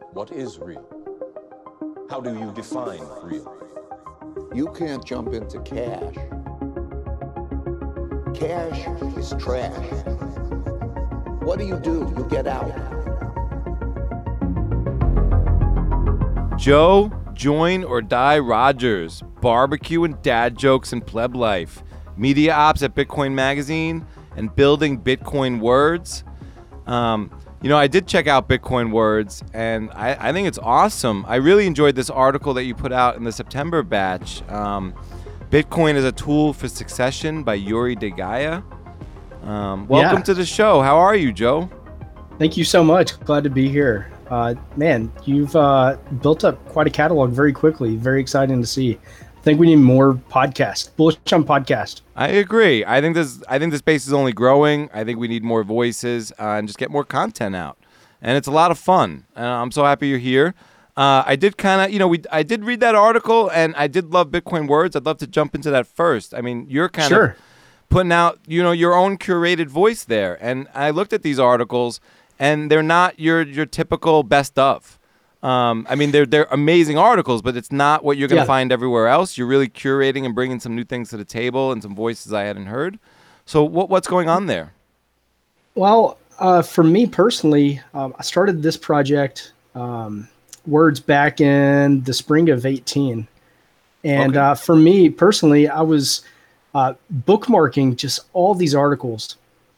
What is real? How do you define real? You can't jump into cash. Cash is trash. What do? You get out. Joe, Join or Die Rogers, barbecue and dad jokes in pleb life, media ops at Bitcoin Magazine, and building Bitcoin Words. I did check out Bitcoin Words, and I think it's awesome. I really enjoyed this article that you put out in the September batch. Bitcoin as a Tool for Succession by Yuri De Gaia. Welcome to the show. How are you, Joe? Thank you so much. Glad to be here. Man, you've built up quite a catalog very quickly. Very exciting to see. I think we need more podcasts. Bullish on podcast. I agree. I think the space is only growing. I think we need more voices and just get more content out. And it's a lot of fun. I'm so happy you're here. I did I did read that article, and I did love Bitcoin Words. I'd love to jump into that first. I mean, you're kind of putting out, your own curated voice there. And I looked at these articles, and they're not your typical best of. They're amazing articles, but it's not what you're going to find everywhere else. You're really curating and bringing some new things to the table and some voices I hadn't heard. So what's going on there? Well, for me personally, I started this project, Words, back in the spring of 2018. And for me personally, I was bookmarking just all these articles.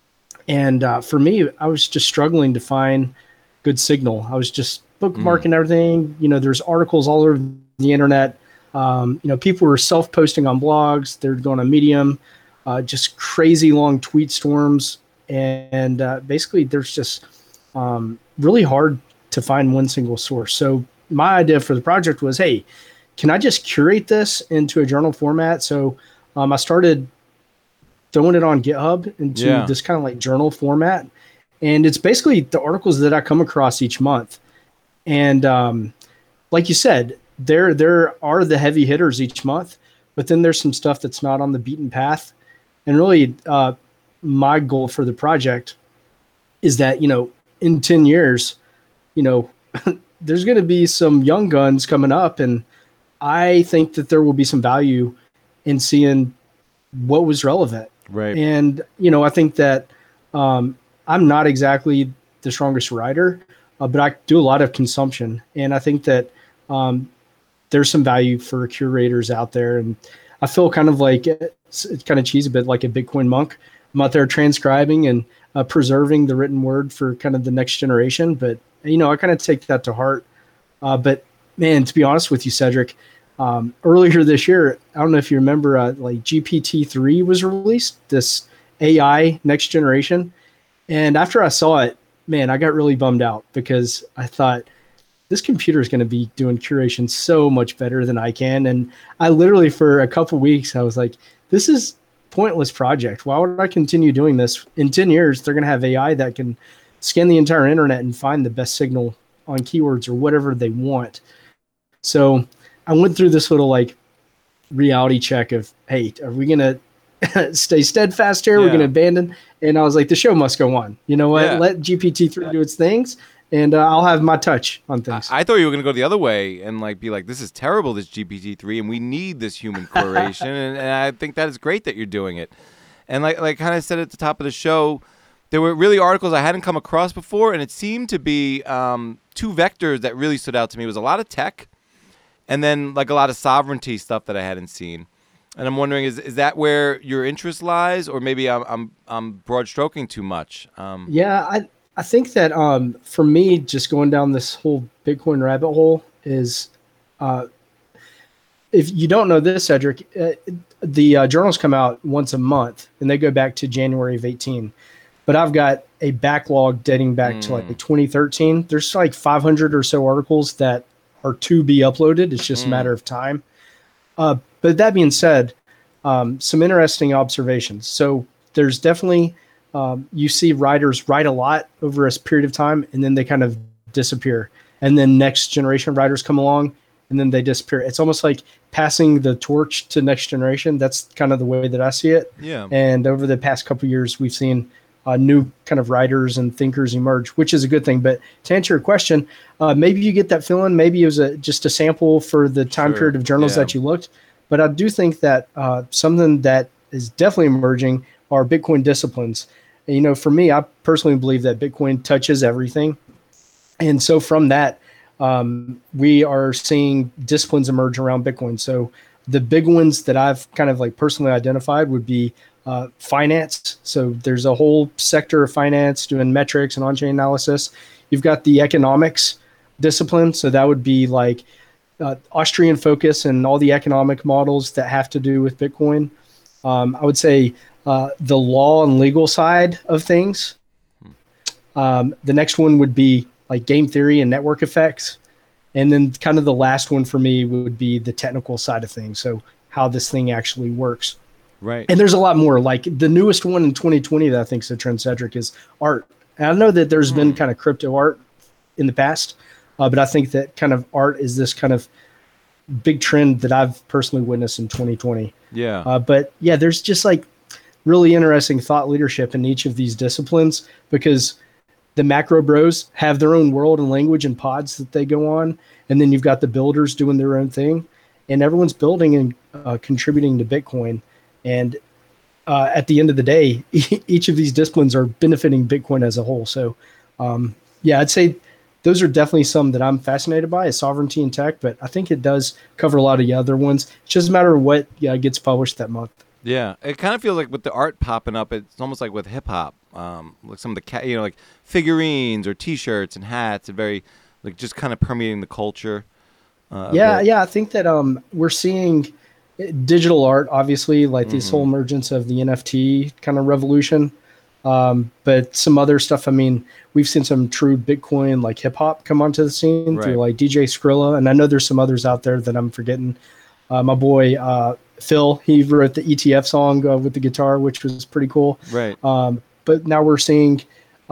And for me, I was just struggling to find good signal. I was just bookmarking everything. There's articles all over the internet. People were self-posting on blogs. They're going on Medium, just crazy long tweet storms. And basically, there's just really hard to find one single source. So my idea for the project was, hey, can I just curate this into a journal format? So I started throwing it on GitHub into this kind of like journal format. And it's basically the articles that I come across each month. And like you said, there are the heavy hitters each month, but then there's some stuff that's not on the beaten path. And really, my goal for the project is that, in 10 years, there's going to be some young guns coming up. And I think that there will be some value in seeing what was relevant. Right. And, I think that I'm not exactly the strongest writer, but I do a lot of consumption. And I think that there's some value for curators out there. And I feel kind of like it's kind of cheesy, but like a Bitcoin monk. I'm out there transcribing and preserving the written word for kind of the next generation. But, I kind of take that to heart. But man, to be honest with you, Cedric, earlier this year, I don't know if you remember, GPT-3 was released, this AI next generation. And after I saw it, man, I got really bummed out because I thought this computer is going to be doing curation so much better than I can. And I literally, for a couple of weeks, I was like, this is a pointless project. Why would I continue doing this? In 10 years, they're going to have AI that can scan the entire internet and find the best signal on keywords or whatever they want. So I went through this little reality check of, hey, are we going to stay steadfast here? We're going to abandon. And I was like, the show must go on. You know what? Let GPT-3 do its things, and I'll have my touch on things. I thought you were going to go the other way and be like, this is terrible, this GPT-3, and we need this human curation. and I think that is great that you're doing it. And like kind of said at the top of the show, there were really articles I hadn't come across before, and it seemed to be two vectors that really stood out to me. It was a lot of tech, and then a lot of sovereignty stuff that I hadn't seen. And I'm wondering, is that where your interest lies, or maybe I'm broad stroking too much? I think that for me, just going down this whole Bitcoin rabbit hole is, if you don't know this, Cedric, the journals come out once a month, and they go back to January of 2018. But I've got a backlog dating back to 2013. There's 500 or so articles that are to be uploaded. It's just a matter of time. But that being said, some interesting observations. So there's definitely, you see writers write a lot over a period of time, and then they kind of disappear. And then next generation of writers come along, and then they disappear. It's almost like passing the torch to next generation. That's kind of the way that I see it. Yeah. And over the past couple of years, we've seen new kind of writers and thinkers emerge, which is a good thing. But to answer your question, maybe you get that feeling. Maybe it was just a sample for the time period of journals that you looked. But I do think that something that is definitely emerging are Bitcoin disciplines. And, for me, I personally believe that Bitcoin touches everything. And so from that, we are seeing disciplines emerge around Bitcoin. So the big ones that I've kind of like personally identified would be finance. So there's a whole sector of finance doing metrics and on-chain analysis. You've got the economics discipline. So that would be like Austrian focus and all the economic models that have to do with Bitcoin. I would say the law and legal side of things. The next one would be like game theory and network effects. And then kind of the last one for me would be the technical side of things. So how this thing actually works. Right. And there's a lot more. Like the newest one in 2020 that I think is a trendsetter is art. And I know that there's been kind of crypto art in the past, but I think that kind of art is this kind of big trend that I've personally witnessed in 2020. Yeah. But yeah, there's just like really interesting thought leadership in each of these disciplines, because the macro bros have their own world and language and pods that they go on. And then you've got the builders doing their own thing, and everyone's building and contributing to Bitcoin. And at the end of the day, each of these disciplines are benefiting Bitcoin as a whole. So yeah, I'd say those are definitely some that I'm fascinated by, is sovereignty and tech, but I think it does cover a lot of the other ones. It's just a matter of what gets published that month. Yeah, it kind of feels like with the art popping up, it's almost like with hip hop, like some of the like figurines or T-shirts and hats, and very like just kind of permeating the culture. I think that we're seeing digital art, obviously, like this whole emergence of the NFT kind of revolution. But some other stuff, I mean, we've seen some true Bitcoin like hip hop come onto the scene through like DJ Skrilla, and I know there's some others out there that I'm forgetting. My boy Phil, he wrote the ETF song with the guitar, which was pretty cool. Right. But now we're seeing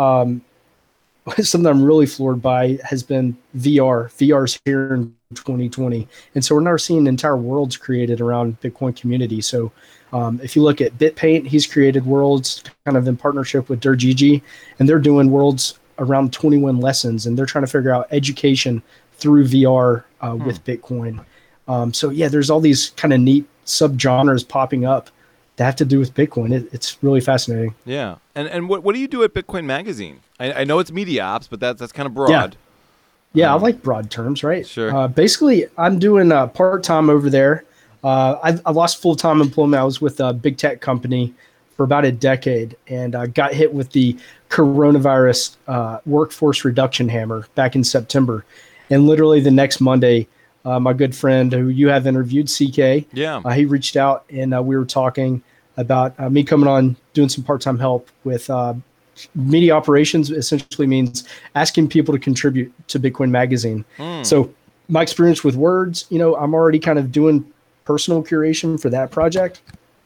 something I'm really floored by has been VR. VR's here in 2020, and so we're now seeing entire worlds created around Bitcoin community. So if you look at BitPaint, he's created worlds kind of in partnership with Dirgigi, and they're doing worlds around 21 lessons, and they're trying to figure out education through VR with Bitcoin. So yeah, there's all these kind of neat subgenres popping up that have to do with Bitcoin. It's really fascinating. Yeah. And what do you do at Bitcoin Magazine? I know it's media ops, but that's kind of broad. Yeah, I like broad terms, right? Sure. Basically, I'm doing part-time over there. I lost full-time employment. I was with a big tech company for about a decade, and I got hit with the coronavirus workforce reduction hammer back in September. And literally the next Monday, my good friend who you have interviewed, CK, he reached out, and we were talking about me coming on, doing some part-time help with media operations. Essentially means asking people to contribute to Bitcoin Magazine. So my experience with words, I'm already kind of doing personal curation for that project.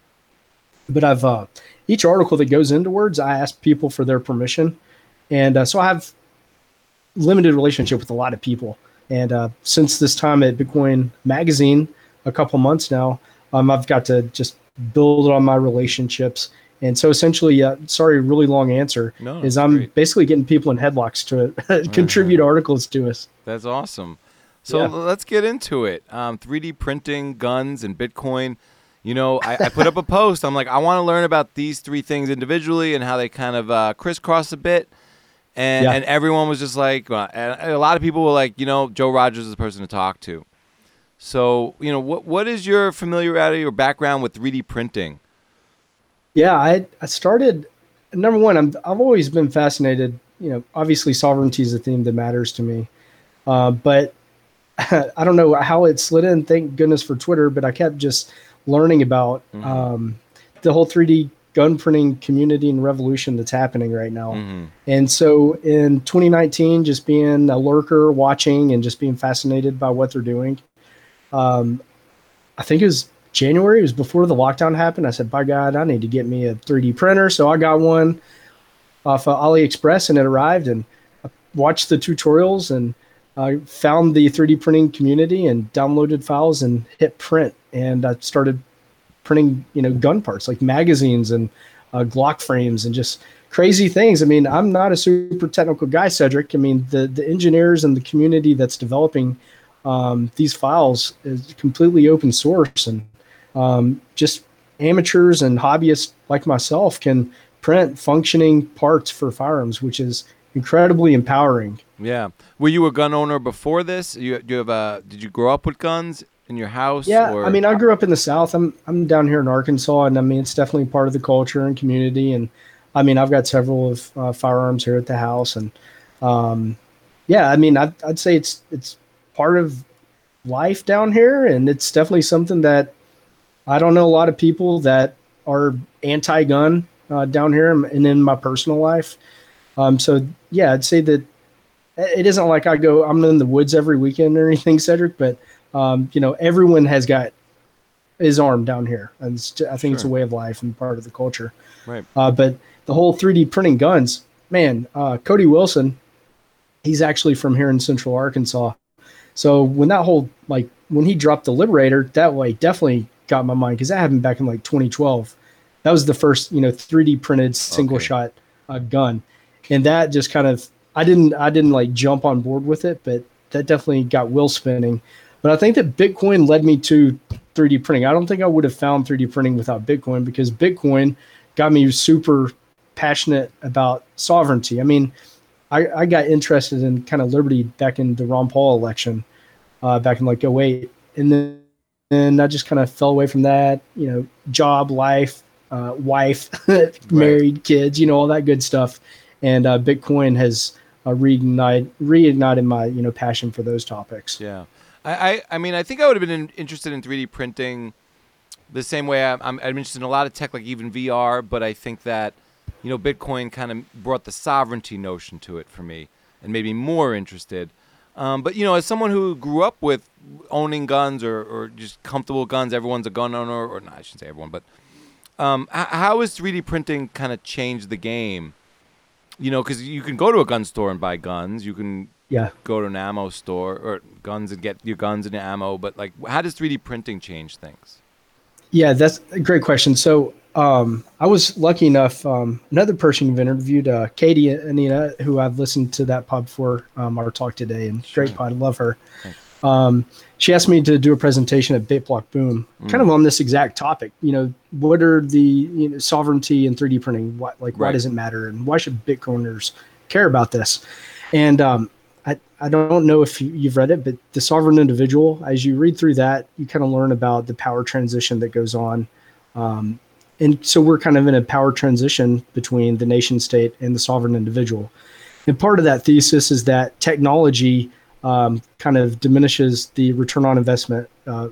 But I've each article that goes into words, I ask people for their permission. And so I have limited relationship with a lot of people. And since this time at Bitcoin Magazine, a couple months now, I've got to just build on my relationships. And so essentially, sorry, really long answer, is I'm basically getting people in headlocks to contribute articles to us. That's awesome. So let's get into it. 3D printing, guns, and Bitcoin. I put up a post. I'm like, I want to learn about these three things individually and how they kind of crisscross a bit. And everyone was just like, and a lot of people were like, Joe Rogers is the person to talk to. So, what is your familiarity or background with 3D printing? Yeah, I started, number one, I've always been fascinated, obviously sovereignty is a theme that matters to me. But I don't know how it slid in, thank goodness for Twitter, but I kept just learning about the whole 3D gun printing community and revolution that's happening right now. And so in 2019, just being a lurker, watching and just being fascinated by what they're doing. I think it was January, it was before the lockdown happened. I said, by God, I need to get me a 3D printer. So I got one off AliExpress, and it arrived, and I watched the tutorials and I found the 3D printing community and downloaded files and hit print. And I started printing, gun parts like magazines and Glock frames, and just crazy things. I mean, I'm not a super technical guy, Cedric. I mean, the engineers and the community that's developing these files is completely open source, and just amateurs and hobbyists like myself can print functioning parts for firearms, which is incredibly empowering. Yeah. Were you a gun owner before this? Did you grow up with guns in your house? Yeah, or? I mean, I grew up in the South. I'm down here in Arkansas, and I mean, it's definitely part of the culture and community. And I mean, I've got several of firearms here at the house, and yeah, I mean, I'd say it's part of life down here, and it's definitely something that I don't know a lot of people that are anti-gun down here and in my personal life. So yeah, I'd say that it isn't like I'm in the woods every weekend or anything, Cedric, but everyone is armed down here. And I think it's a way of life and part of the culture. Right. But the whole 3D printing guns, man, Cody Wilson, he's actually from here in Central Arkansas. So when when he dropped the Liberator, that way definitely got my mind, because that happened back in like 2012. That was the first, 3D printed single shot gun. And that just kind of, I didn't like jump on board with it, but that definitely got wheel spinning. But I think that Bitcoin led me to 3D printing. I don't think I would have found 3D printing without Bitcoin, because Bitcoin got me super passionate about sovereignty. I mean, I got interested in kind of liberty back in the Ron Paul election back in like 2008. And then I just kind of fell away from that, job, life, wife, married, kids, all that good stuff. And Bitcoin has reignited my, passion for those topics. Yeah. I mean, I think I would have been interested in 3D printing the same way I'm interested in a lot of tech, like even VR, but I think that, Bitcoin kind of brought the sovereignty notion to it for me and made me more interested. But, as someone who grew up with owning guns or just comfortable guns, everyone's a gun owner, or no, I shouldn't say everyone, but how has 3D printing kind of changed the game? Because you can go to a gun store and buy guns. You can go to an ammo store or guns and get your guns and your ammo. But, like, how does 3D printing change things? Yeah, that's a great question. So I was lucky enough, another person you've interviewed, Katie Anita, who I've listened to that pod before our talk today, and great pod, love her. She asked me to do a presentation at BitBlock Boom, kind of on this exact topic. What are the sovereignty and 3D printing? Why does it matter, and why should Bitcoiners care about this? And I don't know if you've read it, but The Sovereign Individual, as you read through that, you kind of learn about the power transition that goes on. And so we're kind of in a power transition between the nation state and the sovereign individual. And part of that thesis is that technology kind of diminishes the return on investment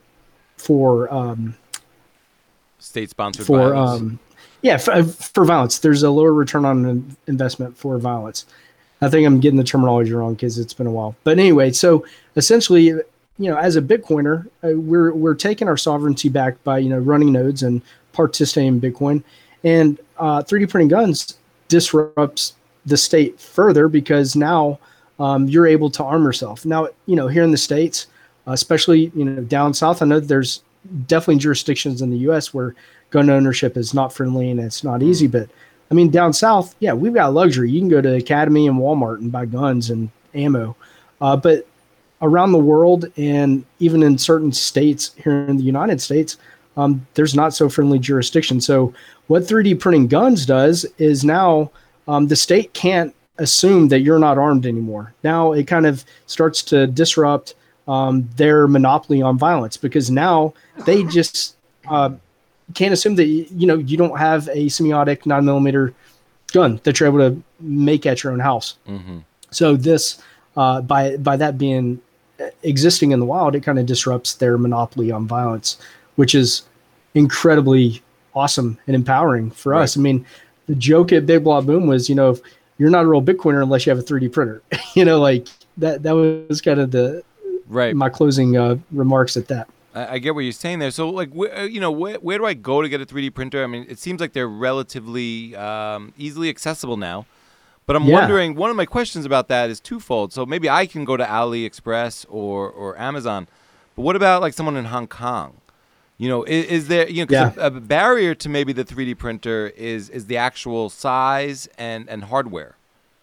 for state-sponsored violence. For violence. There's a lower return on investment for violence. I think I'm getting the terminology wrong because it's been a while. But anyway, so essentially, as a Bitcoiner, we're taking our sovereignty back by running nodes and participating in Bitcoin. And 3D printing guns disrupts the state further, because now you're able to arm yourself. Now, here in the States, especially, down south, I know there's definitely jurisdictions in the U.S. where gun ownership is not friendly and it's not easy. But, I mean, down south, yeah, we've got luxury. You can go to Academy and Walmart and buy guns and ammo. But around the world, and even in certain states here in the United States, there's not so friendly jurisdiction. So what 3D printing guns does is now the state can't assume that you're not armed anymore. Now it kind of starts to disrupt their monopoly on violence, because now they just can't assume that you don't have a semiotic 9mm gun that you're able to make at your own house. Mm-hmm. So this by that being existing in the wild, it kind of disrupts their monopoly on violence, which is incredibly awesome and empowering for us. I mean, the joke at BitBlock Boom was, you're not a real Bitcoiner unless you have a 3D printer. Like that was kind of my closing remarks at that. I get what you're saying there. So, like, where do I go to get a 3D printer? I mean, it seems like they're relatively easily accessible now. But I'm wondering, one of my questions about that is twofold. So maybe I can go to AliExpress or Amazon. But what about, like, someone in Hong Kong? Is there, 'cause a barrier to maybe the 3D printer is the actual size and hardware.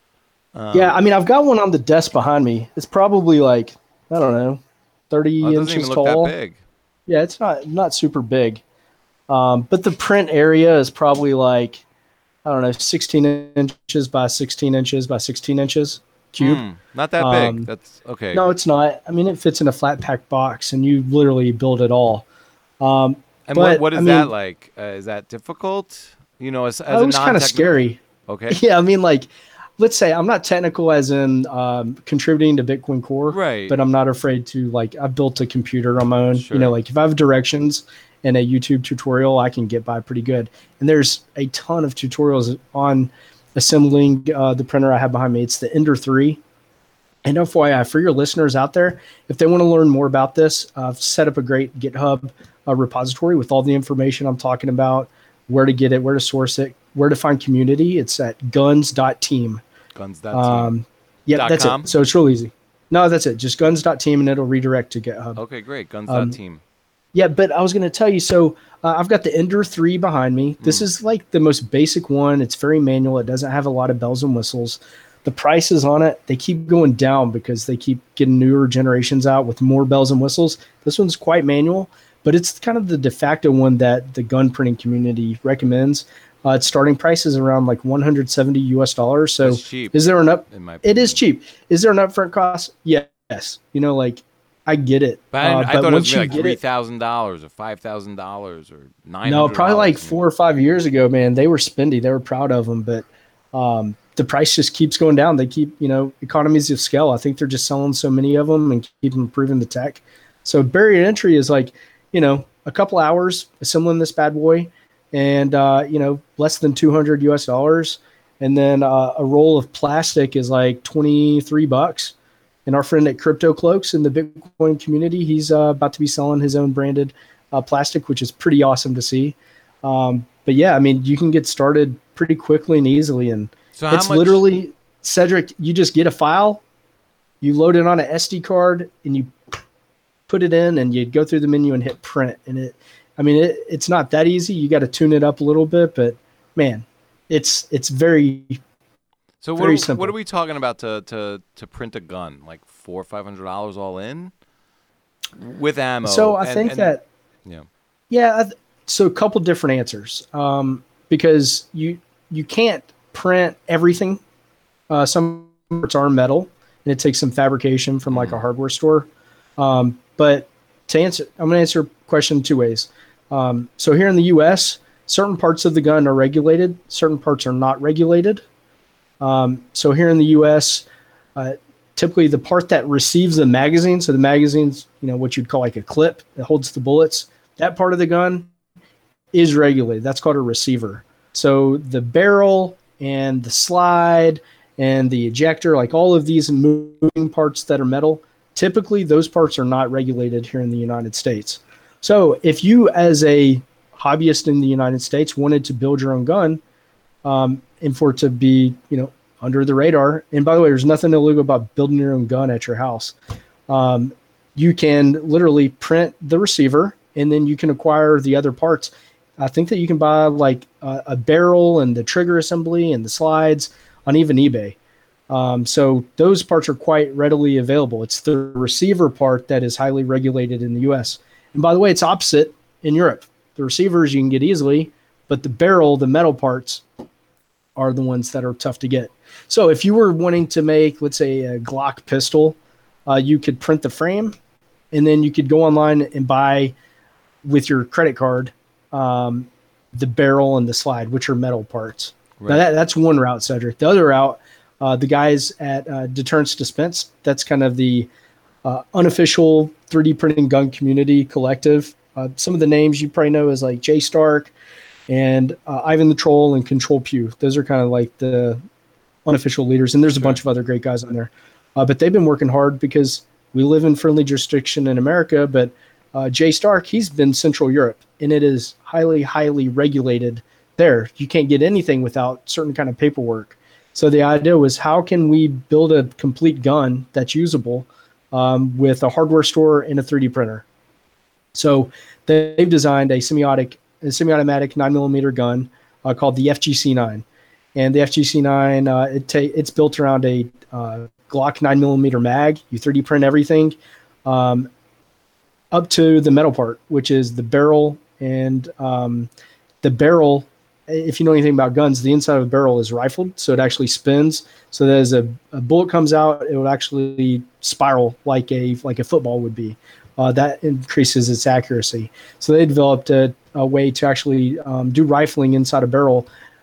Yeah, I mean, I've got one on the desk behind me. It's probably like, I don't know, 30 It doesn't inches even look tall. that big. Yeah, it's not super big. But the print area is probably like, I don't know, 16 inches by 16 inches by 16 inches cube. Not that big. That's okay. No, it's not. I mean, it fits in a flat pack box, and you literally build it all. And but, what is I mean, that like? Is that difficult? As it a was kind of scary. Okay. Yeah, I mean, like, let's say I'm not technical as in contributing to Bitcoin Core, Right. but I'm not afraid to, like, I built a computer on my own. Sure. Like if I have directions and a YouTube tutorial, I can get by pretty good. And there's a ton of tutorials on assembling the printer I have behind me. It's the Ender 3. And FYI, for your listeners out there, if they want to learn more about this, I've set up a great GitHub repository with all the information I'm talking about, where to get it, where to source it, where to find community. It's at guns.team. Guns.team. Yeah, that's .com? it. So it's real easy. No, that's it. Just guns.team, and it'll redirect to GitHub. Okay, great. Guns.team. Yeah, but I was going to tell you, so I've got the Ender 3 behind me. This is like the most basic one. It's very manual. It doesn't have a lot of bells and whistles. The prices on it, they keep going down because they keep getting newer generations out with more bells and whistles. This one's quite manual, but it's kind of the de facto one that the gun printing community recommends. Its starting price is around like $170 US. So That's cheap, is there an up? in my It is opinion. cheap. Is there an upfront cost? Yes. Like I get it. But I thought it was once you like get it- $3,000 or $5,000 or $900. No, probably like 4 or 5 years ago, man. They were spendy. They were proud of them, but the price just keeps going down. They keep, economies of scale. I think they're just selling so many of them and keep improving the tech. So barrier to entry is like, a couple hours assembling this bad boy, and less than $200 US, and then a roll of plastic is like $23. And our friend at Crypto Cloaks in the Bitcoin community, he's about to be selling his own branded plastic, which is pretty awesome to see. But yeah, I mean, you can get started pretty quickly and easily, and So how it's much- literally, Cedric, you just get a file, you load it on an SD card, and you put it in, and you go through the menu and hit print. And it's not that easy. You got to tune it up a little bit, but man, it's very, So very what simple. are we talking about to print a gun? Like $400 or $500 all in with ammo. So I think that, yeah. yeah. So a couple different answers, because you can't print everything. Some parts are metal, and it takes some fabrication from like a hardware store. But to answer, I'm going to answer a question two ways. So here in the U.S., certain parts of the gun are regulated, certain parts are not regulated. So here in the U.S., typically the part that receives the magazine, so the magazine's, what you'd call like a clip that holds the bullets, that part of the gun is regulated. That's called a receiver. So the barrel and the slide and the ejector, like all of these moving parts that are metal, typically those parts are not regulated here in the United States. So if you as a hobbyist in the United States wanted to build your own gun, and for it to be, under the radar, and by the way, there's nothing illegal about building your own gun at your house. You can literally print the receiver, and then you can acquire the other parts. I think that you can buy like a barrel and the trigger assembly and the slides on even eBay. So those parts are quite readily available. It's the receiver part that is highly regulated in the US. And by the way, it's opposite in Europe. The receivers you can get easily, but the barrel, the metal parts, are the ones that are tough to get. So if you were wanting to make, let's say, a Glock pistol, you could print the frame, and then you could go online and buy with your credit card the barrel and the slide, which are metal parts. Right. Now that's one route, Cedric. The other route, the guys at Deterrence Dispense, that's kind of the unofficial 3D printing gun community collective. Some of the names you probably know is like Jay Stark and Ivan the Troll and Control Pew. Those are kind of like the unofficial leaders. And there's a bunch of other great guys on there. But they've been working hard because we live in friendly jurisdiction in America. But Jay Stark, he's been Central Europe, and it is highly, highly regulated there. You can't get anything without certain kind of paperwork. So the idea was, how can we build a complete gun that's usable with a hardware store and a 3D printer? So they've designed a semi-automatic 9mm gun called the FGC-9. And the FGC-9, it's built around a Glock 9mm mag. You 3D print everything up to the metal part, which is the barrel. And the barrel, if you know anything about guns, the inside of a barrel is rifled, so it actually spins. So that as a bullet comes out, it will actually spiral like a football would be. That increases its accuracy. So they developed a way to actually do rifling inside a barrel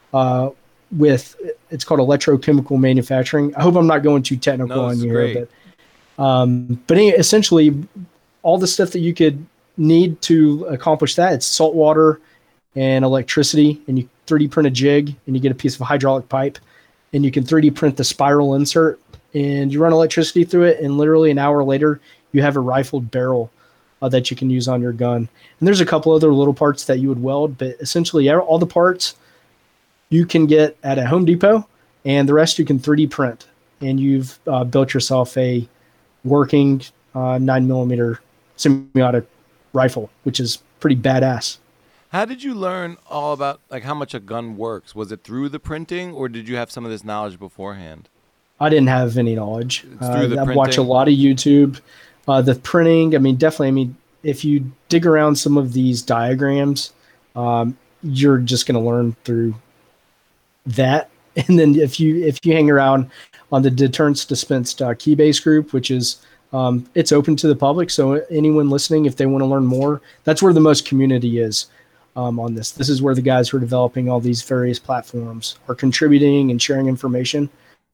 it's called electrochemical manufacturing. I hope I'm not going too technical on you here, but essentially all the stuff that you could need to accomplish that, it's salt water and electricity, and you 3D print a jig and you get a piece of hydraulic pipe, and you can 3D print the spiral insert, and you run electricity through it, and literally an hour later you have a rifled barrel that you can use on your gun. And there's a couple other little parts that you would weld, but essentially all the parts you can get at a Home Depot, and the rest you can 3D print, and you've built yourself a working 9mm semi-automatic rifle, which is pretty badass. How did you learn all about like how much a gun works? Was it through the printing, or did you have some of this knowledge beforehand? I didn't have any knowledge. Through the I printing? watch a lot of YouTube. The printing, definitely. If you dig around some of these diagrams, you're just going to learn through that. And then if you hang around on the Deterrence Dispensed Keybase group, which is it's open to the public, so anyone listening, if they want to learn more, that's where the most community is on this. This is where the guys who are developing all these various platforms are contributing and sharing information.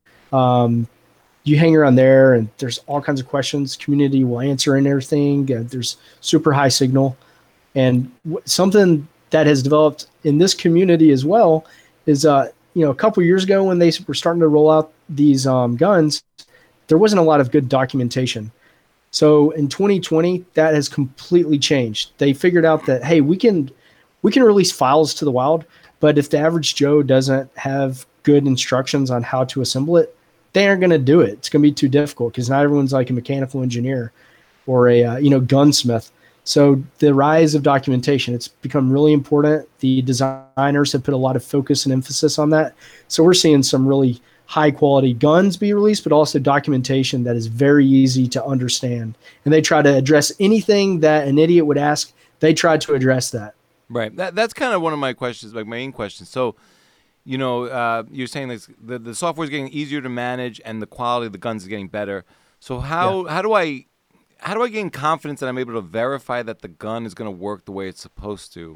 You hang around there, and there's all kinds of questions. Community will answer and everything. There's super high signal, and something that has developed in this community as well is a couple years ago when they were starting to roll out these guns, there wasn't a lot of good documentation. So in 2020, that has completely changed. They figured out that, hey, we can release files to the wild, but if the average Joe doesn't have good instructions on how to assemble it, they aren't going to do it. It's going to be too difficult because not everyone's like a mechanical engineer or a gunsmith. So the rise of documentation, it's become really important. The designers have put a lot of focus and emphasis on that. So we're seeing some really high quality guns be released, but also documentation that is very easy to understand. And they try to address anything that an idiot would ask. They try to address that. Right. That's kind of one of my questions, like my main question. So, you're saying this, the software is getting easier to manage and the quality of the guns is getting better. So how do I gain confidence that I'm able to verify that the gun is going to work the way it's supposed to?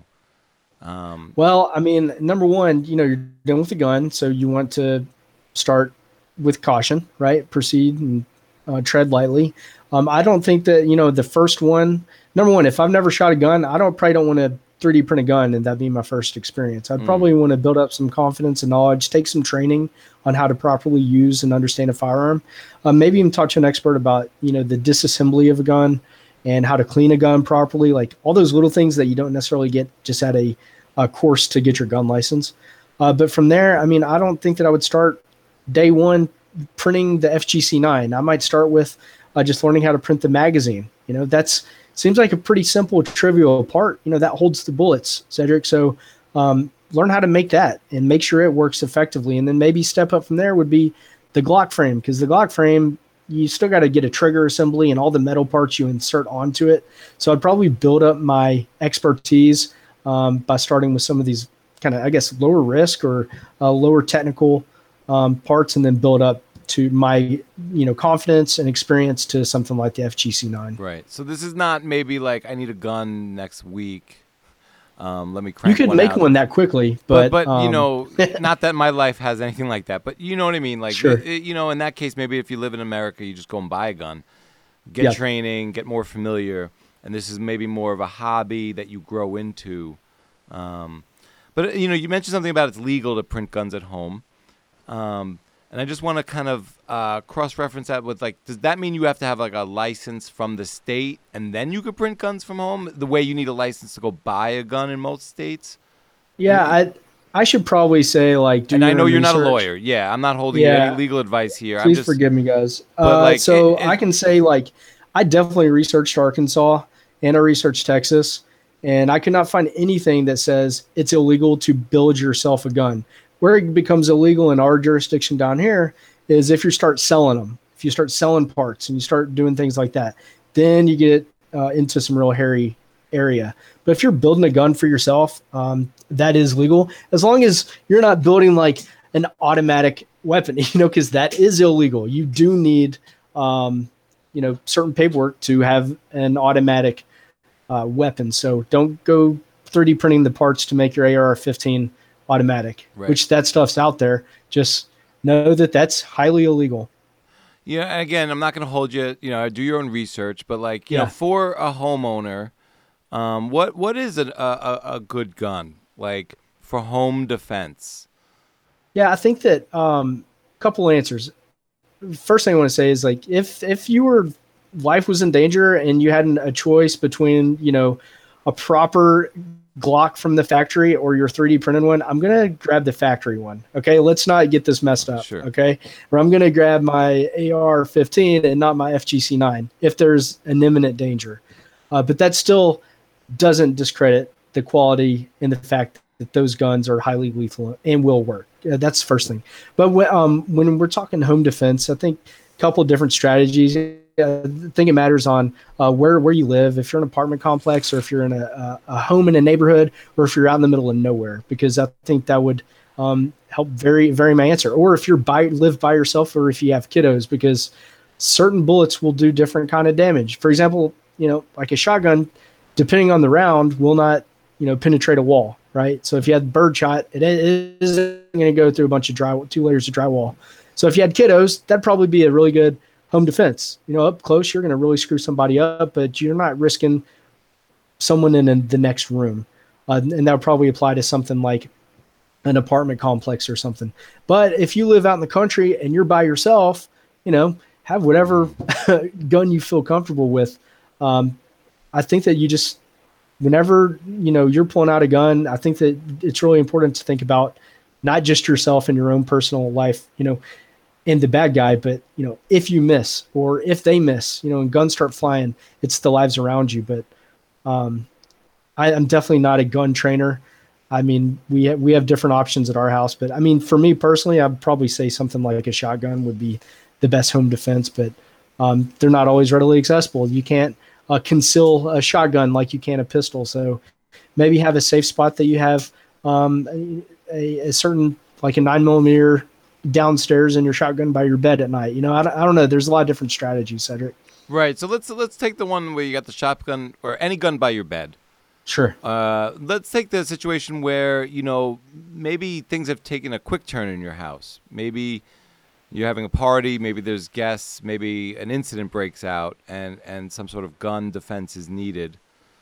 Well, number one, you're done with the gun, so you want to start with caution, right? Proceed and tread lightly. I don't think that, the first one, number one, if I've never shot a gun, probably don't want to 3D print a gun and that be my first experience. I'd probably want to build up some confidence and knowledge, take some training on how to properly use and understand a firearm. Maybe even talk to an expert about, the disassembly of a gun and how to clean a gun properly, like all those little things that you don't necessarily get just at a course to get your gun license. But from there, I don't think that I would start day one printing the FGC-9. I might start with just learning how to print the magazine. That's seems like a pretty simple, trivial part, that holds the bullets, Cedric. So learn how to make that and make sure it works effectively. And then maybe step up from there would be the Glock frame, because the Glock frame, you still got to get a trigger assembly and all the metal parts you insert onto it. So I'd probably build up my expertise by starting with some of these kind of, lower risk or lower technical parts, and then build up to my, confidence and experience to something like the FGC-9. Right. So this is not maybe like I need a gun next week. Let me crank. You could make one that quickly, but not that my life has anything like that. But you know what I mean. Like, sure. In that case, maybe if you live in America, you just go and buy a gun, get training, get more familiar, and this is maybe more of a hobby that you grow into. But you mentioned something about it's legal to print guns at home. And I just want to kind of cross-reference that with, does that mean you have to have, a license from the state and then you could print guns from home? The way you need a license to go buy a gun in most states? Yeah, I should probably say, do and I know you're research. Not a lawyer. Yeah, I'm not holding you any legal advice here. Please forgive me, guys. I can say, I definitely researched Arkansas, and I researched Texas, and I could not find anything that says it's illegal to build yourself a gun. Where it becomes illegal in our jurisdiction down here is if you start selling them, if you start selling parts and you start doing things like that, then you get into some real hairy area. But if you're building a gun for yourself, that is legal, as long as you're not building like an automatic weapon, because that is illegal. You do need, certain paperwork to have an automatic weapon. So don't go 3D printing the parts to make your AR-15 automatic, which that stuff's out there. Just know that that's highly illegal. Yeah, again, I'm not going to hold you. Do your own research, but you know, for a homeowner, what is a good gun like for home defense? Yeah, I think that couple answers. First thing I want to say is if your life was in danger and you had a choice between a proper Glock from the factory or your 3D printed one, I'm going to grab the factory one. Okay. Let's not get this messed up. Sure. Okay. Or I'm going to grab my AR-15 and not my FGC-9 if there's an imminent danger. But that still doesn't discredit the quality and the fact that those guns are highly lethal and will work. That's the first thing. But when we're talking home defense, I think a couple of different strategies. I think it matters on where you live, if you're in an apartment complex or if you're in a home in a neighborhood or if you're out in the middle of nowhere, because I think that would help vary my answer. Or if you live by yourself or if you have kiddos, because certain bullets will do different kind of damage. For example, like a shotgun, depending on the round, will not penetrate a wall, right? So if you had birdshot, it isn't going to go through a bunch of 2 layers of drywall. So if you had kiddos, that'd probably be a really good home defense. Up close, you're going to really screw somebody up, but you're not risking someone in the next room. And that would probably apply to something like an apartment complex or something. But if you live out in the country and you're by yourself, have whatever gun you feel comfortable with. I think that you just, whenever, you're pulling out a gun, I think that it's really important to think about not just yourself and your own personal life, and the bad guy, but if you miss or if they miss, and guns start flying, it's the lives around you. But I'm definitely not a gun trainer. I mean, we have different options at our house, but I mean, for me personally, I'd probably say something like a shotgun would be the best home defense, but they're not always readily accessible. You can't conceal a shotgun like you can a pistol. So maybe have a safe spot that you have a certain, like a 9mm downstairs in your shotgun by your bed at night. I don't know. There's a lot of different strategies, Cedric. Right. So let's take the one where you got the shotgun or any gun by your bed. Sure. Let's take the situation where, maybe things have taken a quick turn in your house. Maybe you're having a party, maybe there's guests, maybe an incident breaks out and some sort of gun defense is needed.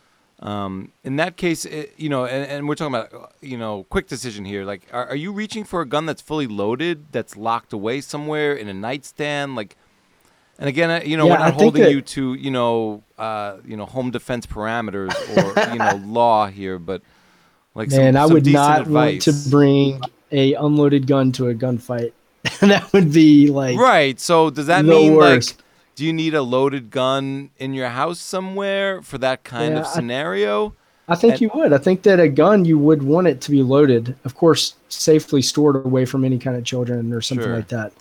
In that case, and we're talking about, quick decision here. Like, are you reaching for a gun that's fully loaded, that's locked away somewhere in a nightstand? And again, we're not holding you to, home defense parameters or, law here, but some I would not advice. Want to bring a unloaded gun to a gunfight. That would be right. So does that mean worst. Do you need a loaded gun in your house somewhere for that kind of scenario? I think you would. I think that a gun, you would want it to be loaded, of course, safely stored away from any kind of children or something like that.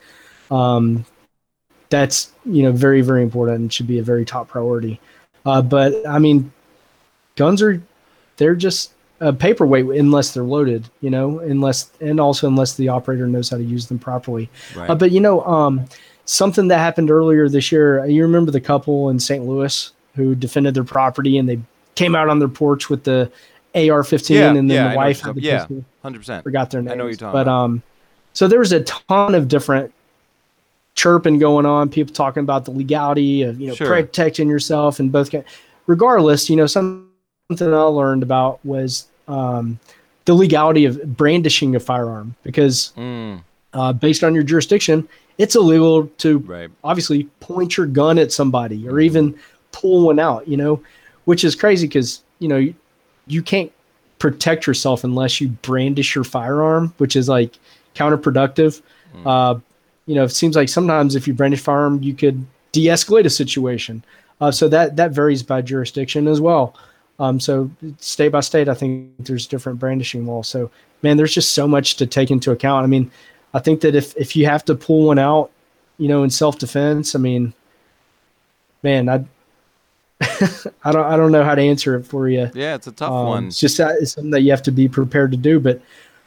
That's, very, very important and should be a very top priority. But I mean, guns they're just a paperweight unless they're loaded, unless the operator knows how to use them properly. Right. But something that happened earlier this year, you remember the couple in St. Louis who defended their property and they came out on their porch with the AR-15 and then the wife had the pistol. 100%. Forgot their names. I know what you're talking about. So there was a ton of different chirping going on, people talking about the legality of, protecting yourself and both. Regardless, something I learned about was the legality of brandishing a firearm because based on your jurisdiction, it's illegal to obviously point your gun at somebody or even pull one out, which is crazy because, you can't protect yourself unless you brandish your firearm, which is counterproductive. It seems like sometimes if you brandish firearm, you could de-escalate a situation. So that varies by jurisdiction as well. So state by state, I think there's different brandishing laws. So man, there's just so much to take into account. I mean, I think that if you have to pull one out, in self-defense, I mean, man, I don't know how to answer it for you. Yeah, it's a tough one. It's just it's something that you have to be prepared to do. But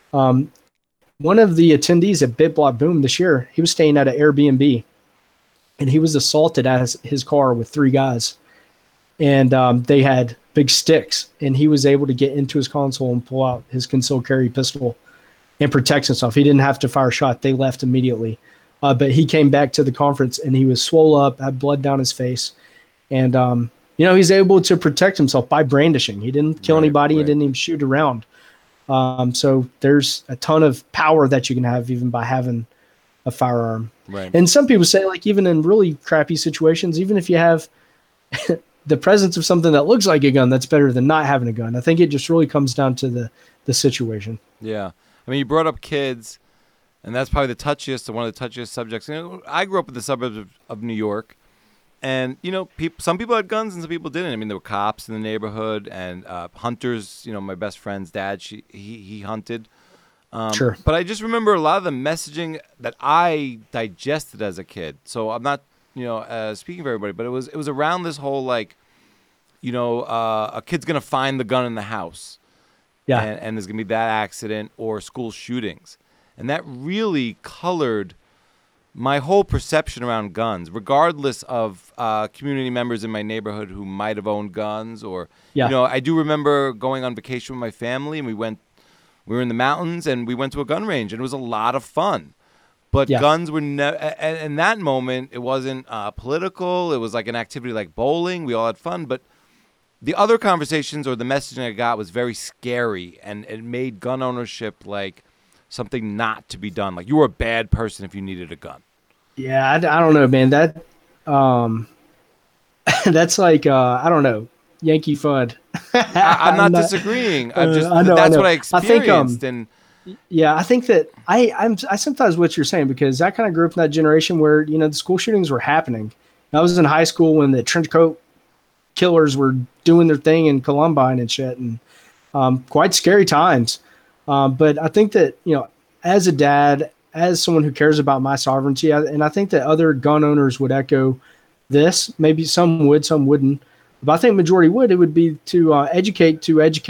one of the attendees at BitBlock Boom this year, he was staying at an Airbnb, and he was assaulted at his car with 3 guys, and they had big sticks, and he was able to get into his console and pull out his concealed carry pistol and protect himself. He didn't have to fire a shot. They left immediately. But he came back to the conference, and he was swole up, had blood down his face. And, he's able to protect himself by brandishing. He didn't kill anybody. He didn't even shoot around. So there's a ton of power that you can have even by having a firearm. Right. And some people say, like, even in really crappy situations, even if you have the presence of something that looks like a gun, that's better than not having a gun. I think it just really comes down to the situation. Yeah. I mean, you brought up kids, and that's probably the touchiest, or one of the touchiest subjects. I grew up in the suburbs of New York, and, some people had guns and some people didn't. I mean, there were cops in the neighborhood and hunters. My best friend's dad, he hunted. Sure. But I just remember a lot of the messaging that I digested as a kid. So I'm not, speaking for everybody, but it was around this whole, like, a kid's going to find the gun in the house. Yeah. And there's going to be that accident or school shootings. And that really colored my whole perception around guns, regardless of community members in my neighborhood who might have owned guns. Or, I do remember going on vacation with my family, and we were in the mountains, and we went to a gun range, and it was a lot of fun. But guns were in that moment, it wasn't political. It was like an activity like bowling. We all had fun. But the other conversations or the messaging I got was very scary, and it made gun ownership like something not to be done. Like you were a bad person if you needed a gun. Yeah, I don't know, man. That that's like I don't know, Yankee Fud. I'm not disagreeing. I'm just I know, that's what I experienced. I think that I sympathize with what you're saying, because I kind of grew up in that generation where the school shootings were happening. I was in high school when the trench coat killers were doing their thing in Columbine and shit, and quite scary times. But I think that, as a dad, as someone who cares about my sovereignty, and I think that other gun owners would echo this. Maybe some would, some wouldn't. But I think majority would. It would be to educate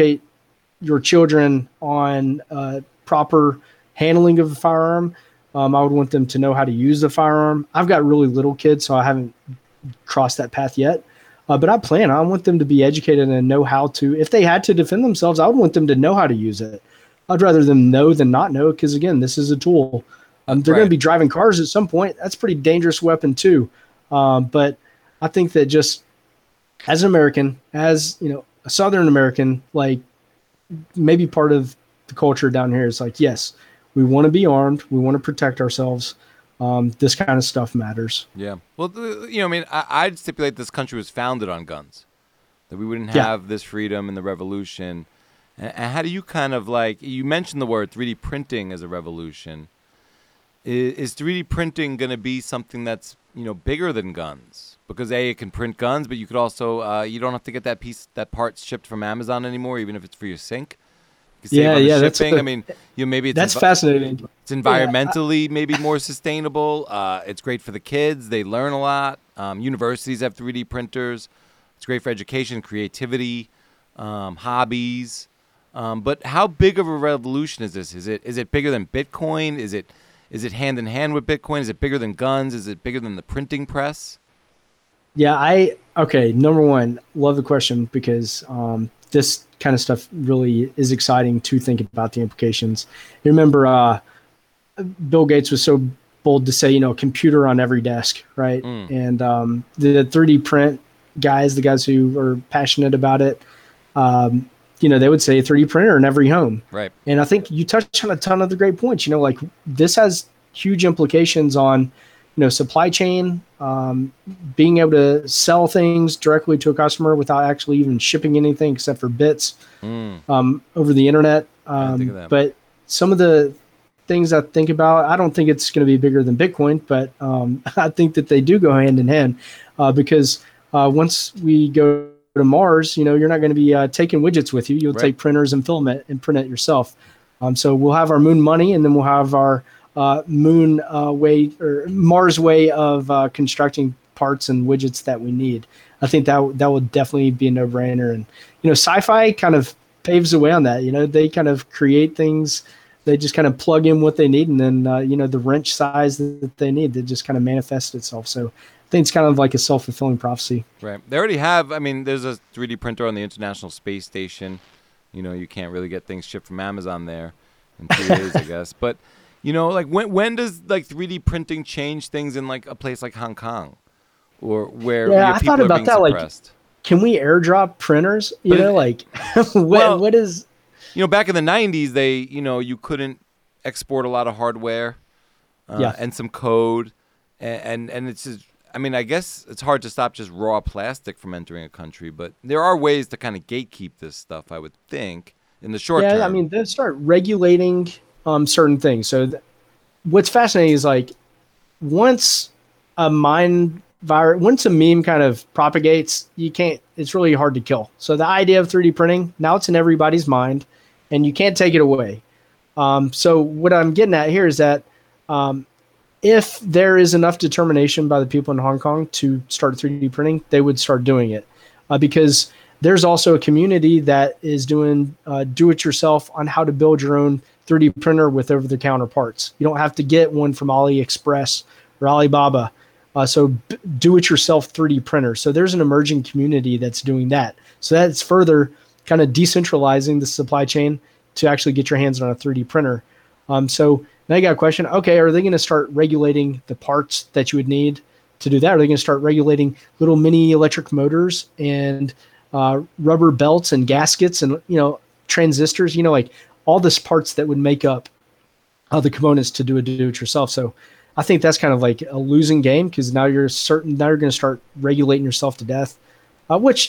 your children on proper handling of a firearm. I would want them to know how to use the firearm. I've got really little kids, so I haven't crossed that path yet. But I want them to be educated and know how to, if they had to defend themselves, I would want them to know how to use it. I'd rather them know than not know, because, again, this is a tool. They're going to be driving cars at some point. That's a pretty dangerous weapon too. But I think that just as an American, as, a Southern American, like maybe part of the culture down here is like, yes, we want to be armed. We want to protect ourselves. This kind of stuff matters. Yeah. Well, I'd stipulate this country was founded on guns, that we wouldn't have this freedom and the revolution. And how do you kind of you mentioned the word 3D printing as a revolution. Is 3D printing going to be something that's, bigger than guns? Because it can print guns, but you could also, you don't have to get that part shipped from Amazon anymore, even if it's for your sink. That's shipping. Maybe it's fascinating. It's environmentally maybe more sustainable. It's great for the kids. They learn a lot. Universities have 3D printers. It's great for education, creativity, hobbies. But how big of a revolution is this? Is it bigger than Bitcoin? Is it hand in hand with Bitcoin? Is it bigger than guns? Is it bigger than the printing press? Yeah, number one, love the question, because this kind of stuff really is exciting to think about the implications. You remember Bill Gates was so bold to say, computer on every desk, right? And the 3D print guys, the guys who are passionate about it, they would say a 3D printer in every home. Right. And I think you touched on a ton of the great points. This has huge implications on, supply chain, being able to sell things directly to a customer without actually even shipping anything except for bits over the internet. But some of the things I think about, I don't think it's going to be bigger than Bitcoin, but I think that they do go hand in hand because once we go to Mars, you're not going to be taking widgets with you. You'll take printers and filament and print it yourself. So we'll have our moon money, and then we'll have our moon way or Mars way of constructing parts and widgets that we need. I think that would definitely be a no-brainer. And sci-fi kind of paves the way on that. They kind of create things. They just kind of plug in what they need, and then the wrench size that they need that just kind of manifests itself. So I think it's kind of like a self-fulfilling prophecy. Right. They already have. I mean, there's a 3D printer on the International Space Station. You can't really get things shipped from Amazon there in 2 days, I guess. But like when does like 3D printing change things in like a place like Hong Kong, or where I people thought about are being that. suppressed? Like, can we airdrop printers? What is? Back in the 90s, they you couldn't export a lot of hardware, and some code, and it's just. I mean, I guess it's hard to stop just raw plastic from entering a country, but there are ways to kind of gatekeep this stuff, I would think, in the short term. Yeah, I mean, they start regulating certain things. So what's fascinating is like once a meme kind of propagates, it's really hard to kill. So the idea of 3D printing, now it's in everybody's mind, and you can't take it away. So what I'm getting at here is that if there is enough determination by the people in Hong Kong to start 3D printing, they would start doing it because there's also a community that is doing do-it-yourself on how to build your own 3D printer with over-the-counter parts. You don't have to get one from AliExpress or Alibaba. So do-it-yourself 3D printer. So there's an emerging community that's doing that. So that's further kind of decentralizing the supply chain to actually get your hands on a 3D printer. So now you got a question. Okay, are they going to start regulating the parts that you would need to do that? Are they going to start regulating little mini electric motors and rubber belts and gaskets and transistors? Like all this parts that would make up the components to do it yourself. So I think that's kind of like a losing game because now you're going to start regulating yourself to death, which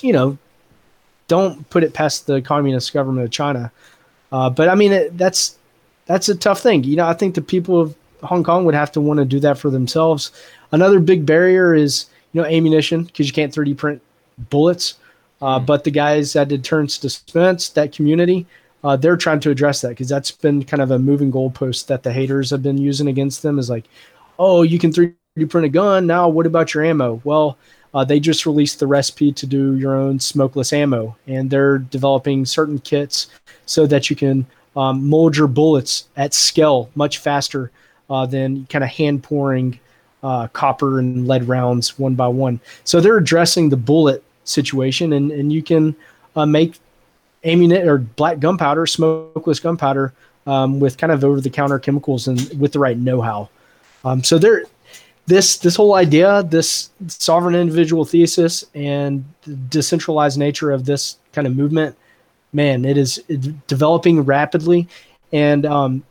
don't put it past the communist government of China. But I mean that's a tough thing. I think the people of Hong Kong would have to want to do that for themselves. Another big barrier is, ammunition, because you can't 3D print bullets. But the guys at Deterrence Defense, that community, they're trying to address that because that's been kind of a moving goalpost that the haters have been using against them is like, oh, you can 3D print a gun. Now what about your ammo? Well, they just released the recipe to do your own smokeless ammo, and they're developing certain kits so that you can mold your bullets at scale much faster than kind of hand pouring copper and lead rounds one by one. So they're addressing the bullet situation, and you can make ammunition or black gunpowder, smokeless gunpowder with kind of over-the-counter chemicals and with the right know-how. So this whole idea, this sovereign individual thesis, and the decentralized nature of this kind of movement, man, it's developing rapidly, and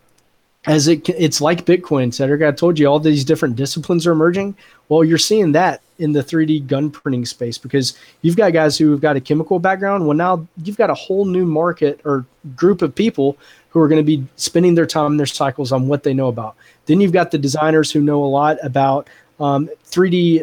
as it's like Bitcoin. Cedric, I told you all these different disciplines are emerging. Well, you're seeing that in the 3D gun printing space because you've got guys who have got a chemical background. Well, now you've got a whole new market or group of people who are going to be spending their time, their cycles on what they know about. Then you've got the designers who know a lot about 3D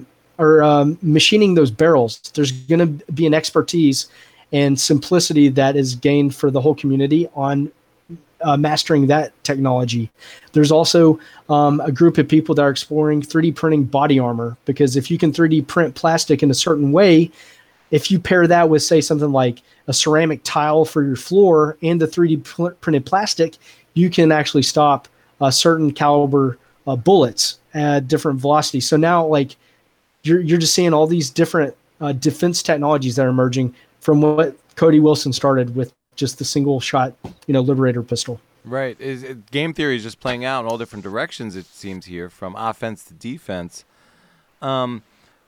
or machining those barrels. There's going to be an expertise and simplicity that is gained for the whole community on mastering that technology. There's also a group of people that are exploring 3D printing body armor because if you can 3D print plastic in a certain way, if you pair that with, say, something like a ceramic tile for your floor and the 3D printed plastic, you can actually stop certain caliber bullets at different velocities. So now, like, you're just seeing all these different defense technologies that are emerging from what Cody Wilson started with just the single shot, Liberator pistol. Right. Game theory is just playing out in all different directions, it seems here, from offense to defense. In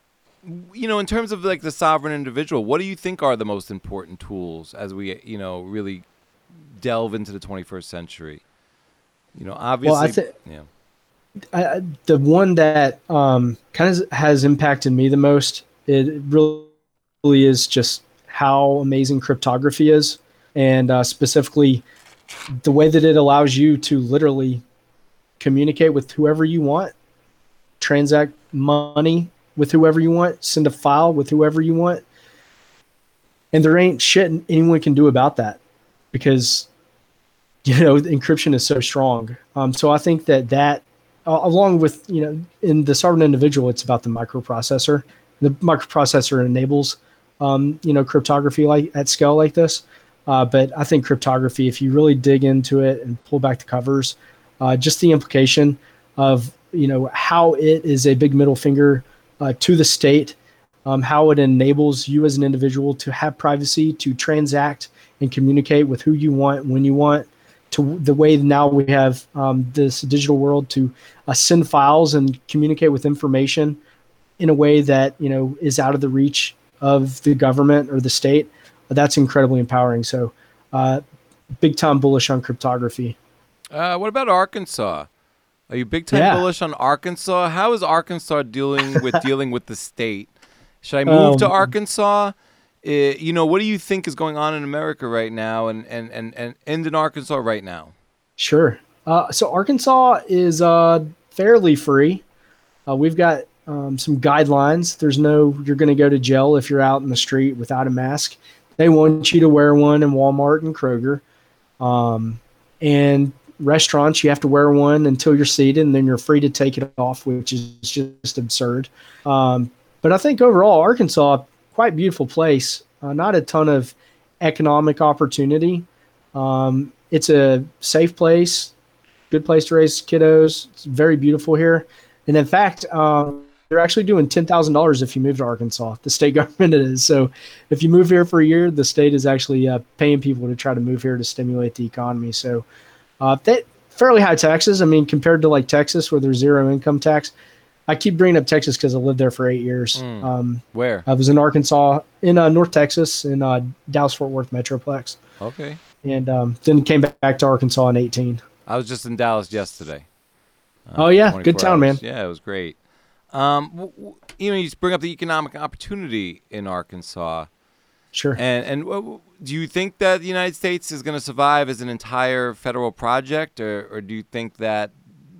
terms of like the sovereign individual, what do you think are the most important tools as we, really delve into the 21st century? Obviously, the one that kind of has impacted me the most, it really is just how amazing cryptography is, and specifically the way that it allows you to literally communicate with whoever you want, transact money with whoever you want, send a file with whoever you want. And there ain't shit anyone can do about that because, encryption is so strong. So I think that along with, in the sovereign individual, it's about the microprocessor. The microprocessor enables, cryptography at scale like this. But I think cryptography, if you really dig into it and pull back the covers, just the implication of, how it is a big middle finger to the state, how it enables you as an individual to have privacy, to transact and communicate with who you want, when you want, to the way now we have this digital world to send files and communicate with information in a way that, is out of the reach of the government or the state. That's incredibly empowering. So big time bullish on cryptography. What about Arkansas? Are you big time bullish on Arkansas? How is Arkansas dealing with the state? Should I move to Arkansas? What do you think is going on in America right now and in Arkansas right now? Sure. So Arkansas is fairly free. We've got some guidelines. You're going to go to jail if you're out in the street without a mask. They want you to wear one in Walmart and Kroger. And restaurants, you have to wear one until you're seated, and then you're free to take it off, which is just absurd. But I think overall, Arkansas, quite beautiful place. Not a ton of economic opportunity. It's a safe place, good place to raise kiddos. It's very beautiful here. And in fact, they're actually doing $10,000 if you move to Arkansas. The state government is. So if you move here for a year, the state is actually paying people to try to move here to stimulate the economy. So that fairly high taxes. I mean, compared to like Texas where there's zero income tax. I keep bringing up Texas because I lived there for 8 years. Where? I was in Arkansas, in North Texas, in Dallas-Fort Worth Metroplex. Okay. And then came back to Arkansas in 2018. I was just in Dallas yesterday. Oh, yeah. Good town, man. Yeah, it was great. You bring up the economic opportunity in Arkansas. Sure. And do you think that the United States is going to survive as an entire federal project, or do you think that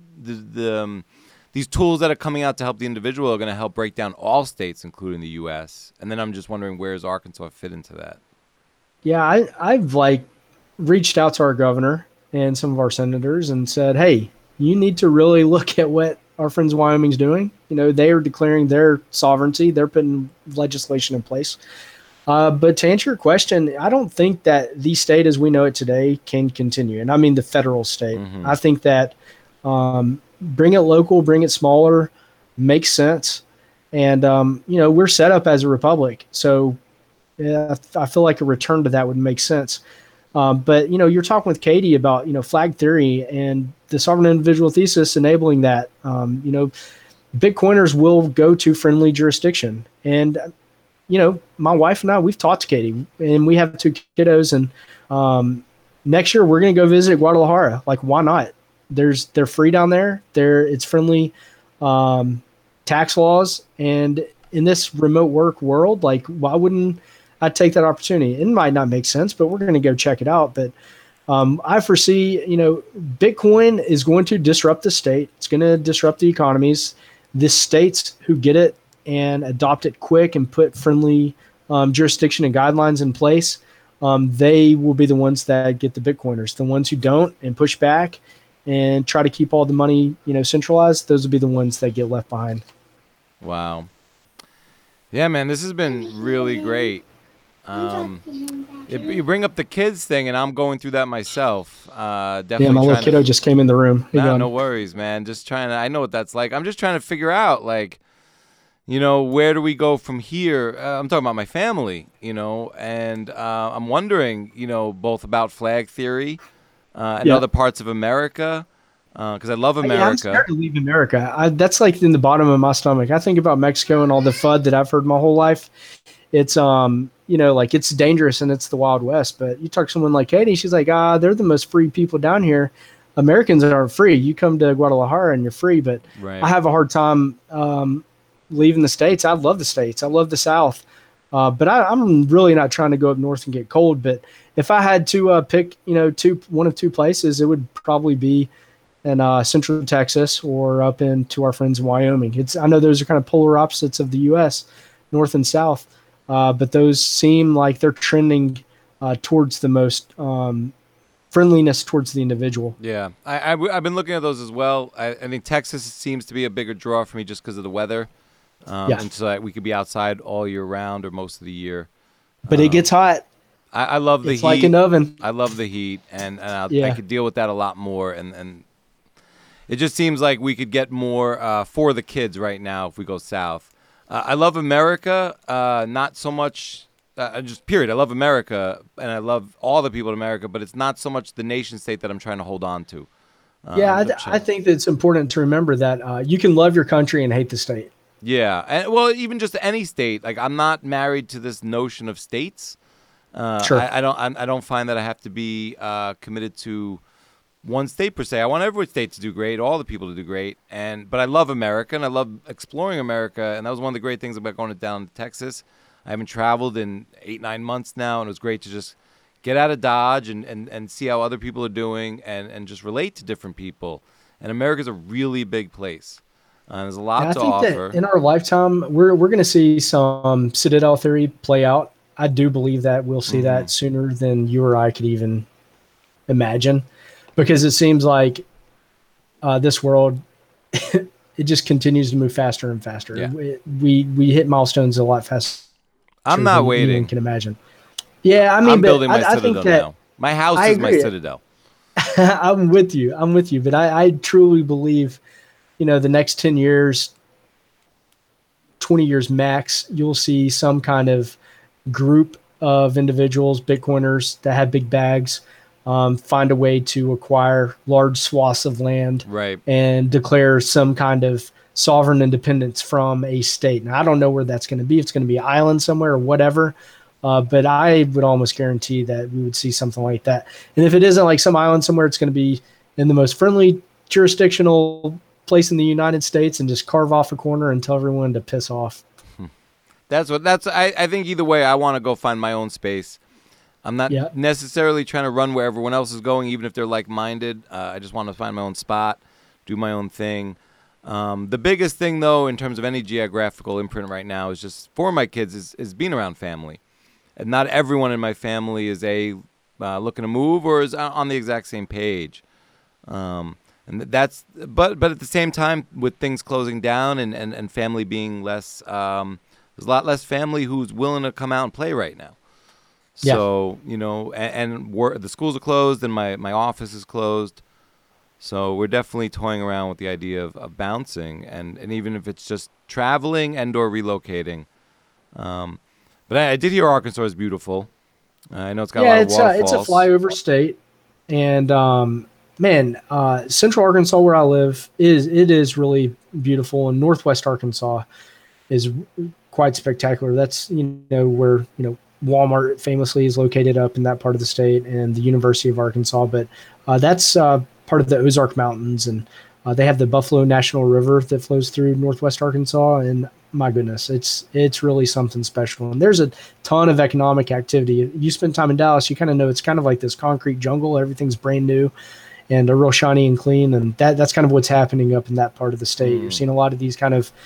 these tools that are coming out to help the individual are going to help break down all states, including the U.S.? And then I'm just wondering, where does Arkansas fit into that? Yeah, I've reached out to our governor and some of our senators and said, hey, you need to really look at what our friends in Wyoming's doing. They are declaring their sovereignty. They're putting legislation in place. But to answer your question, I don't think that the state as we know it today can continue. And I mean the federal state. Mm-hmm. I think that bring it local, bring it smaller, makes sense. And, we're set up as a republic. So I feel like a return to that would make sense. But, you're talking with Katie about, flag theory and the sovereign individual thesis enabling that. Bitcoiners will go to friendly jurisdiction. And, my wife and I, we've talked to Katie, and we have 2 kiddos. And next year, we're going to go visit Guadalajara. Why not? They're free down there. It's friendly tax laws. And in this remote work world, why wouldn't I take that opportunity? It might not make sense, but we're going to go check it out. But I foresee, Bitcoin is going to disrupt the state. It's going to disrupt the economies. The states who get it and adopt it quick and put friendly jurisdiction and guidelines in place, they will be the ones that get the Bitcoiners. The ones who don't and push back and try to keep all the money, centralized, those will be the ones that get left behind. Wow. Yeah, man, this has been really great. You bring up the kids thing, and I'm going through that myself. Definitely. Yeah, my little kiddo just came in the room. No worries, man. Just trying to. I know what that's like. I'm just trying to figure out, where do we go from here? I'm talking about my family, and I'm wondering, both about flag theory and other parts of America, because I love America. I'm scared to leave America. That's in the bottom of my stomach. I think about Mexico and all the FUD that I've heard my whole life. It's it's dangerous and it's the Wild West. But you talk to someone like Katie, she's like, they're the most free people down here. Americans aren't free. You come to Guadalajara and you're free, but right. I have a hard time leaving the States. I love the States. I love the South. But I'm really not trying to go up north and get cold. But if I had to pick, one of 2 places, it would probably be in central Texas or up into our friends in Wyoming. I know those are kind of polar opposites of the U.S., north and south, but those seem like they're trending towards the most friendliness towards the individual. Yeah, I've been looking at those as well. I think Texas seems to be a bigger draw for me just because of the weather. And so that we could be outside all year round or most of the year. But it gets hot. I love the heat. It's like an oven. I love the heat, and I could deal with that a lot more. And it just seems like we could get more for the kids right now if we go south. I love America, not so much. Just period. I love America, and I love all the people in America, but it's not so much the nation state that I'm trying to hold on to. I think that it's important to remember that you can love your country and hate the state. Yeah, and well, even just any state. Like, I'm not married to this notion of states. Sure. I don't find that I have to be committed to one state per se. I want every state to do great, all the people to do great, but I love America and I love exploring America, and that was one of the great things about going down to Texas. I haven't traveled in 8-9 months now, and it was great to just get out of Dodge and see how other people are doing and just relate to different people. And America's a really big place. There's a lot to offer. That in our lifetime, we're going to see some Citadel theory play out. I do believe that we'll see that sooner than you or I could even imagine, because it seems like this world, it just continues to move faster and faster. Yeah. We hit milestones a lot faster. I'm not than waiting. You can imagine. Yeah, I mean, I'm building my I Citadel think that now. My house is my Citadel. I'm with you, but I truly believe, the next 10 years, 20 years max, you'll see some kind of group of individuals, Bitcoiners that have big bags, find a way to acquire large swaths of land, right, and declare some kind of sovereign independence from a state. Now, I don't know where that's going to be. If it's going to be an island somewhere or whatever, but I would almost guarantee that we would see something like that. And if it isn't like some island somewhere, it's going to be in the most friendly jurisdictional place in the United States and just carve off a corner and tell everyone to piss off. I think either way, I want to go find my own space. I'm not necessarily trying to run where everyone else is going, even if they're like-minded. I just want to find my own spot, do my own thing. The biggest thing, though, in terms of any geographical imprint right now is just for my kids is being around family. And not everyone in my family is looking to move or is on the exact same page. But at the same time, with things closing down and family being less, there's a lot less family who's willing to come out and play right now. So, the schools are closed and my office is closed. So we're definitely toying around with the idea of bouncing and even if it's just traveling and or relocating. But I did hear Arkansas is beautiful. I know it's got a lot of waterfalls. It's a flyover state. And, Central Arkansas, where I live, is really beautiful, and Northwest Arkansas is quite spectacular. That's where Walmart famously is located up in that part of the state, and the University of Arkansas. But that's part of the Ozark Mountains, and they have the Buffalo National River that flows through Northwest Arkansas. And my goodness, it's really something special. And there's a ton of economic activity. You spend time in Dallas, you kind of know it's kind of like this concrete jungle. Everything's brand new and real shiny and clean, and that's kind of what's happening up in that part of the state. You're seeing a lot of these kind of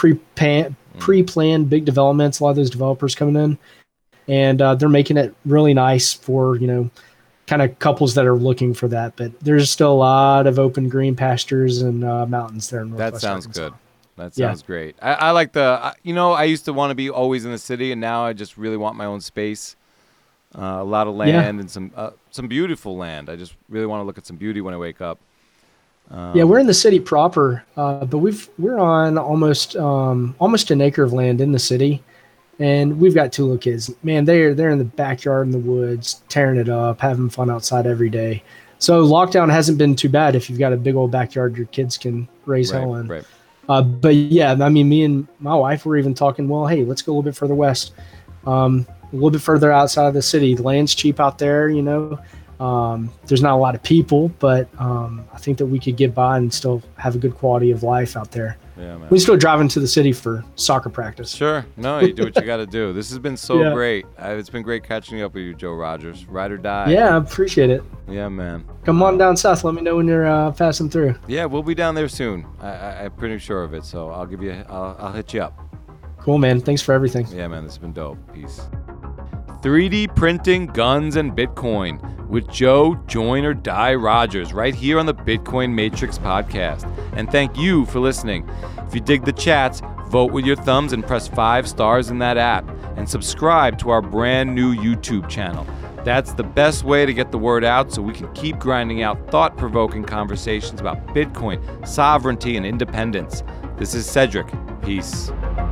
pre-planned big developments, a lot of those developers coming in, and they're making it really nice for, kind of couples that are looking for that. But there's still a lot of open green pastures and mountains there in Northwest That sounds Arkansas. good. That sounds great. I like I used to want to be always in the city, and now I just really want my own space. A lot of land and some beautiful land. I just really want to look at some beauty when I wake up. We're in the city proper, but we're on almost an acre of land in the city, and we've got two little kids. Man, they're in the backyard in the woods, tearing it up, having fun outside every day. So lockdown hasn't been too bad if you've got a big old backyard your kids can raise hell in. Right. But yeah, I mean, me and my wife were even talking, well, hey, let's go a little bit further west. A little bit further outside of the city. The land's cheap out there, there's not a lot of people, but I think that we could get by and still have a good quality of life out there. Yeah, man. We still drive into the city for soccer practice. Sure. No, you do what you got to do. This has been so Yeah. great. It's been great catching up with you, Joe Rogers. Ride or die. Yeah, I appreciate it. Yeah, man. Come on down south. Let me know when you're passing through. Yeah, we'll be down there soon. I'm pretty sure of it. So I'll hit you up. Cool, man. Thanks for everything. Yeah, man. This has been dope. Peace. 3D printing, guns, and Bitcoin with Joe Join or Die Rogers right here on the Bitcoin Matrix podcast. And thank you for listening. If you dig the chats, vote with your thumbs and press 5 stars in that app. And subscribe to our brand new YouTube channel. That's the best way to get the word out so we can keep grinding out thought-provoking conversations about Bitcoin, sovereignty, and independence. This is Cedric. Peace.